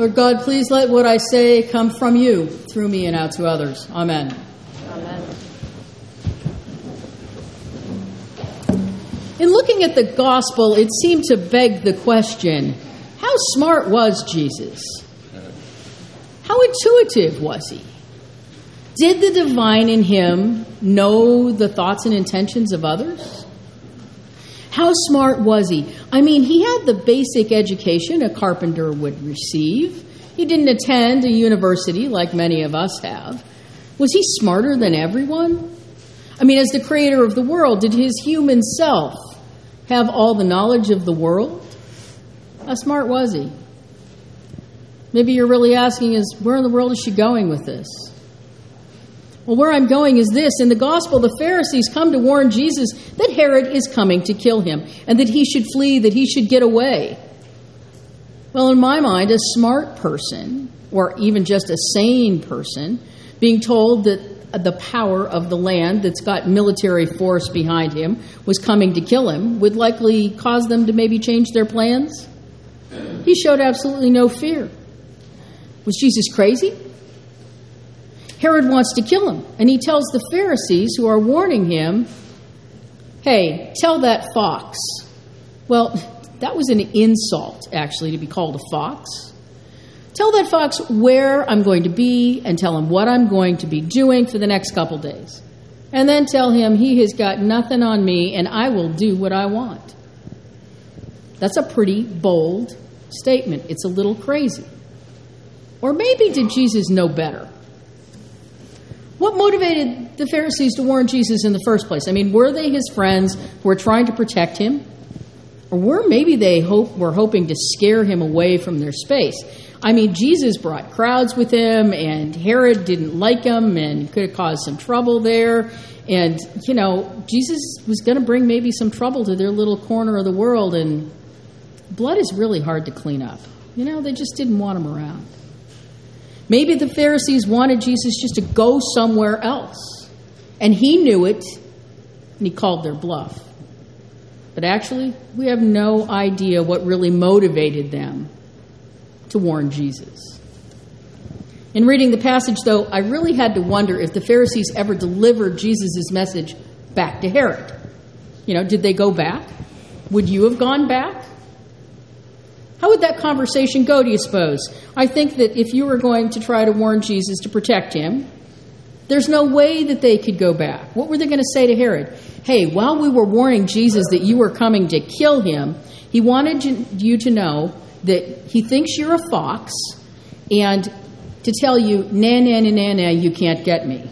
Lord God, please let what I say come from you, through me and out to others. Amen. Amen. In looking at the gospel, it seemed to beg the question, how smart was Jesus? How intuitive was he? Did the divine in him know the thoughts and intentions of others? How smart was he? I mean, he had the basic education a carpenter would receive. He didn't attend a university like many of us have. Was he smarter than everyone? I mean, as the creator of the world, did his human self have all the knowledge of the world? How smart was he? Maybe you're really asking is, where in the world is she going with this? Well, where I'm going is this. In the gospel, the Pharisees come to warn Jesus that Herod is coming to kill him and that he should flee, that he should get away. Well, in my mind, a smart person, or even just a sane person, being told that the power of the land that's got military force behind him was coming to kill him would likely cause them to maybe change their plans. He showed absolutely no fear. Was Jesus crazy? Herod wants to kill him, and he tells the Pharisees who are warning him, hey, tell that fox. Well, that was an insult, actually, to be called a fox. Tell that fox where I'm going to be and tell him what I'm going to be doing for the next couple days. And then tell him he has got nothing on me and I will do what I want. That's a pretty bold statement. It's a little crazy. Or maybe did Jesus know better? What motivated the Pharisees to warn Jesus in the first place? I mean, were they his friends who were trying to protect him? Or were maybe they were hoping to scare him away from their space? I mean, Jesus brought crowds with him, and Herod didn't like him and could have caused some trouble there. And, you know, Jesus was going to bring maybe some trouble to their little corner of the world, and blood is really hard to clean up. You know, they just didn't want him around. Maybe the Pharisees wanted Jesus just to go somewhere else. And he knew it, and he called their bluff. But actually, we have no idea what really motivated them to warn Jesus. In reading the passage, though, I really had to wonder if the Pharisees ever delivered Jesus' message back to Herod. You know, did they go back? Would you have gone back? How would that conversation go, do you suppose? I think that if you were going to try to warn Jesus to protect him, there's no way that they could go back. What were they going to say to Herod? Hey, while we were warning Jesus that you were coming to kill him, he wanted you to know that he thinks you're a fox and to tell you, nah, you can't get me.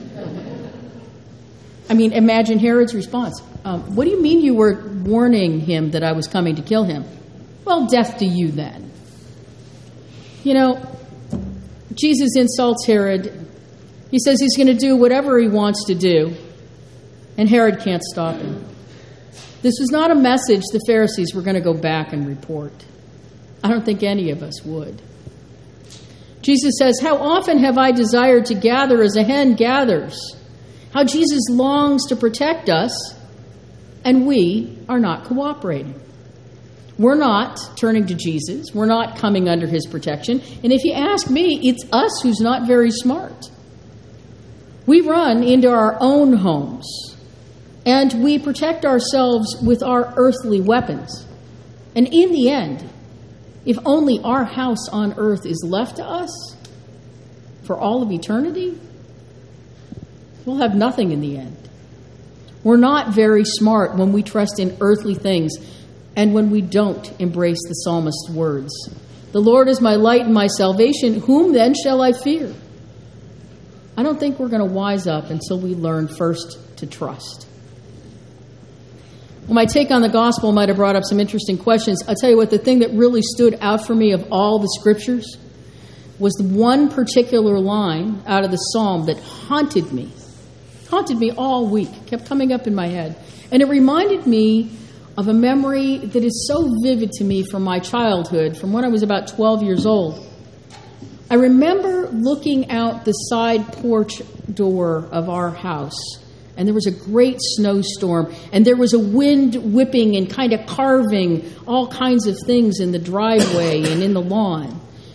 I mean, imagine Herod's response. What do you mean you were warning him that I was coming to kill him? Well, death to you then. You know, Jesus insults Herod. He says he's going to do whatever he wants to do, and Herod can't stop him. This was not a message the Pharisees were going to go back and report. I don't think any of us would. Jesus says, how often have I desired to gather as a hen gathers? How Jesus longs to protect us, and we are not cooperating. We're not turning to Jesus. We're not coming under his protection. And if you ask me, it's us who's not very smart. We run into our own homes, and we protect ourselves with our earthly weapons. And in the end, if only our house on earth is left to us for all of eternity, we'll have nothing in the end. We're not very smart when we trust in earthly things and when we don't embrace the psalmist's words. The Lord is my light and my salvation. Whom then shall I fear? I don't think we're going to wise up until we learn first to trust. Well, my take on the gospel might have brought up some interesting questions. I'll tell you what, the thing that really stood out for me of all the scriptures was the one particular line out of the psalm that haunted me all week, kept coming up in my head. And it reminded me of a memory that is so vivid to me from my childhood, from when I was about 12 years old. I remember looking out the side porch door of our house, and there was a great snowstorm, and there was a wind whipping and kind of carving all kinds of things in the driveway and in the lawn.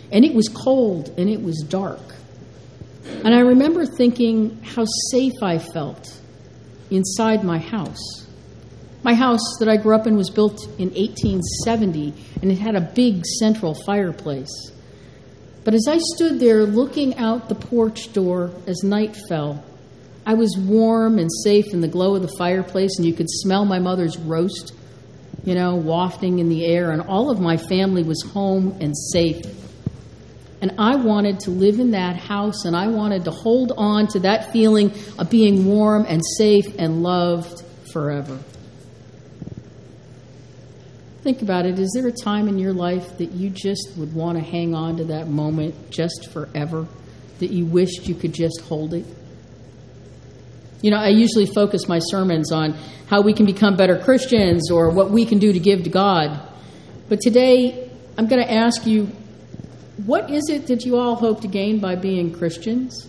And it was cold and it was dark. And I remember thinking how safe I felt inside my house. My house that I grew up in was built in 1870, and it had a big central fireplace. But as I stood there looking out the porch door as night fell, I was warm and safe in the glow of the fireplace, and you could smell my mother's roast, wafting in the air, and all of my family was home and safe. And I wanted to live in that house, and I wanted to hold on to that feeling of being warm and safe and loved forever. Think about it. Is there a time in your life that you just would want to hang on to that moment just forever, that you wished you could just hold it? I usually focus my sermons on how we can become better Christians or what we can do to give to God. But today, I'm going to ask you, what is it that you all hope to gain by being Christians?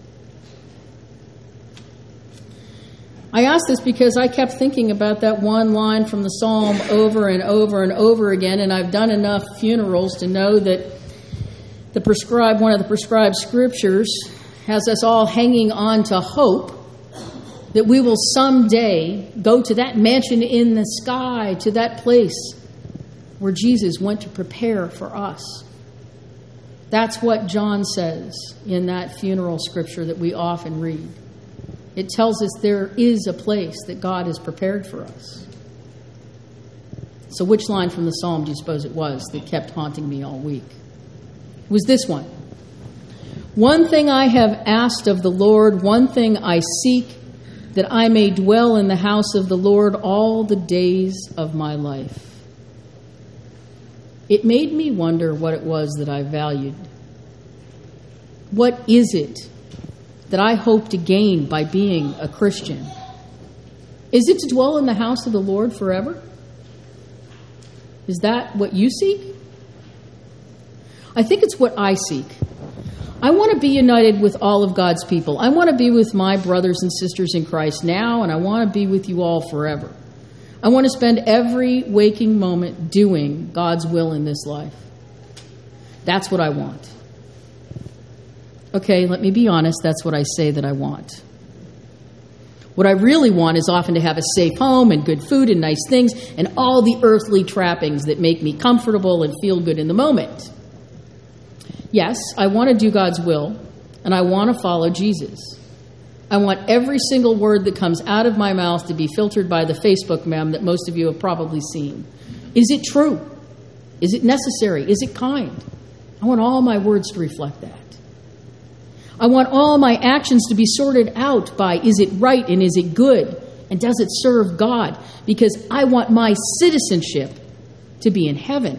I ask this because I kept thinking about that one line from the Psalm over and over and over again, and I've done enough funerals to know that one of the prescribed scriptures has us all hanging on to hope that we will someday go to that mansion in the sky, to that place where Jesus went to prepare for us. That's what John says in that funeral scripture that we often read. It tells us there is a place that God has prepared for us. So which line from the Psalm do you suppose it was that kept haunting me all week? It was this one. One thing I have asked of the Lord, one thing I seek, that I may dwell in the house of the Lord all the days of my life. It made me wonder what it was that I valued. What is it that I hope to gain by being a Christian? Is it to dwell in the house of the Lord forever? Is that what you seek? I think it's what I seek. I want to be united with all of God's people. I want to be with my brothers and sisters in Christ now, and I want to be with you all forever. I want to spend every waking moment doing God's will in this life. That's what I want. Okay, let me be honest, that's what I say that I want. What I really want is often to have a safe home and good food and nice things and all the earthly trappings that make me comfortable and feel good in the moment. Yes, I want to do God's will, and I want to follow Jesus. I want every single word that comes out of my mouth to be filtered by the Facebook meme that most of you have probably seen. Is it true? Is it necessary? Is it kind? I want all my words to reflect that. I want all my actions to be sorted out by, is it right and is it good? And does it serve God? Because I want my citizenship to be in heaven.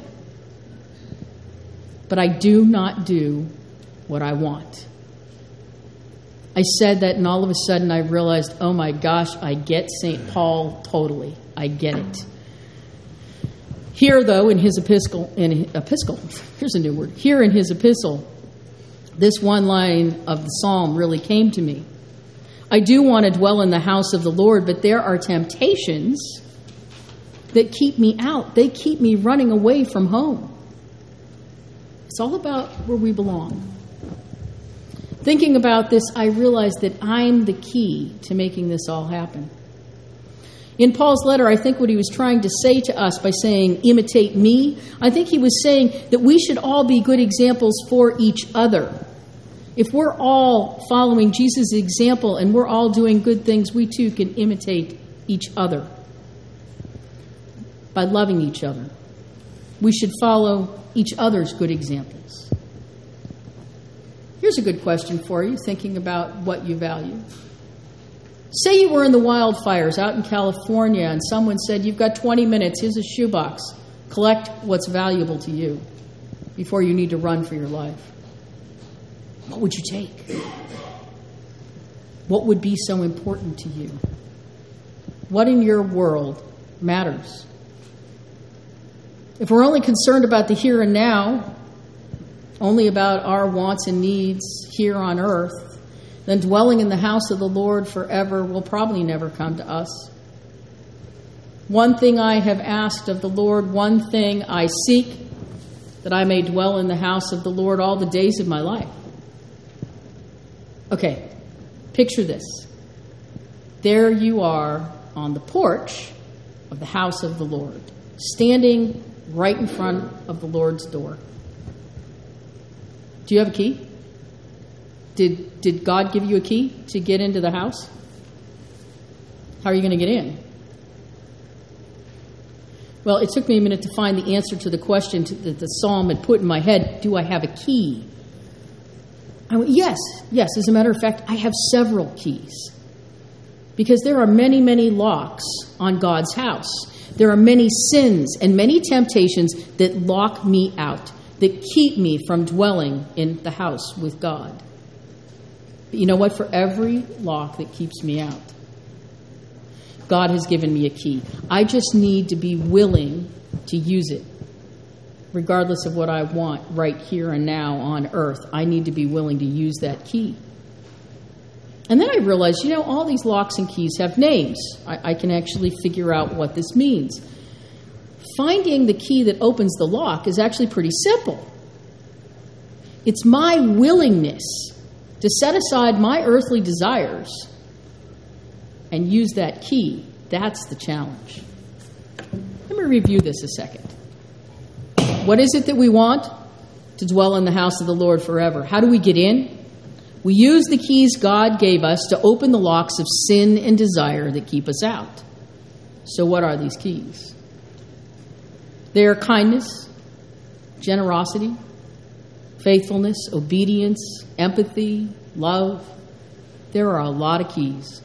But I do not do what I want. I said that, and all of a sudden I realized, oh my gosh, I get St. Paul totally. I get it. Here, though, in his epistle, here's a new word. Here in his epistle, this one line of the psalm really came to me. I do want to dwell in the house of the Lord, but there are temptations that keep me out. They keep me running away from home. It's all about where we belong. Thinking about this, I realized that I'm the key to making this all happen. In Paul's letter, I think what he was trying to say to us by saying, imitate me, I think he was saying that we should all be good examples for each other. If we're all following Jesus' example and we're all doing good things, we too can imitate each other by loving each other. We should follow each other's good examples. Here's a good question for you, thinking about what you value. Say you were in the wildfires out in California and someone said, you've got 20 minutes, here's a shoebox. Collect what's valuable to you before you need to run for your life. What would you take? What would be so important to you? What in your world matters? If we're only concerned about the here and now, only about our wants and needs here on earth, then dwelling in the house of the Lord forever will probably never come to us. One thing I have asked of the Lord, one thing I seek, that I may dwell in the house of the Lord all the days of my life. Okay, picture this. There you are on the porch of the house of the Lord, standing right in front of the Lord's door. Do you have a key? Did God give you a key to get into the house? How are you going to get in? Well, it took me a minute to find the answer to the question that the psalm had put in my head. Do I have a key? I went, yes. As a matter of fact, I have several keys. Because there are many, many locks on God's house. There are many sins and many temptations that lock me out, that keep me from dwelling in the house with God. But you know what? For every lock that keeps me out, God has given me a key. I just need to be willing to use it. Regardless of what I want right here and now on earth, I need to be willing to use that key. And then I realized, all these locks and keys have names. I can actually figure out what this means. Finding the key that opens the lock is actually pretty simple. It's my willingness to set aside my earthly desires and use that key. That's the challenge. Let me review this a second. What is it that we want? To dwell in the house of the Lord forever. How do we get in? We use the keys God gave us to open the locks of sin and desire that keep us out. So what are these keys? They are kindness, generosity, faithfulness, obedience, empathy, love. There are a lot of keys.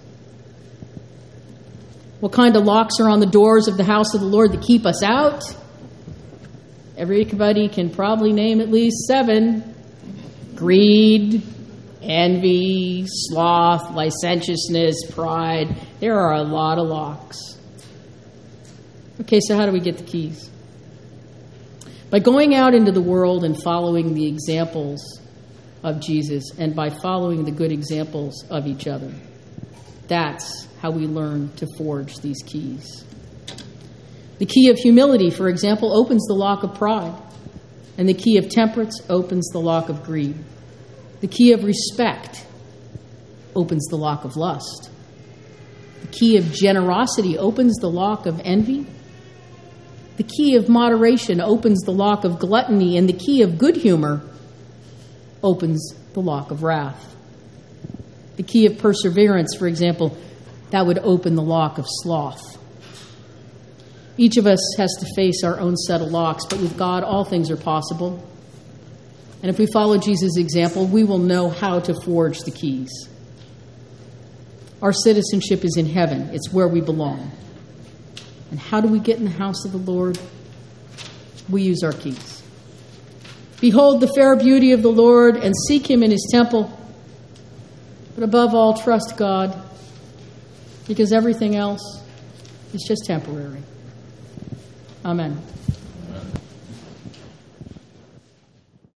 What kind of locks are on the doors of the house of the Lord that keep us out? Everybody can probably name at least 7. Greed, envy, sloth, licentiousness, pride. There are a lot of locks. Okay, so how do we get the keys? By going out into the world and following the examples of Jesus and by following the good examples of each other. That's how we learn to forge these keys. The key of humility, for example, opens the lock of pride, and the key of temperance opens the lock of greed. The key of respect opens the lock of lust. The key of generosity opens the lock of envy. The key of moderation opens the lock of gluttony, and the key of good humor opens the lock of wrath. The key of perseverance, for example, that would open the lock of sloth. Each of us has to face our own set of locks, but with God, all things are possible. And if we follow Jesus' example, we will know how to forge the keys. Our citizenship is in heaven. It's where we belong. And how do we get in the house of the Lord? We use our keys. Behold the fair beauty of the Lord and seek him in his temple. But above all, trust God, because everything else is just temporary. Amen.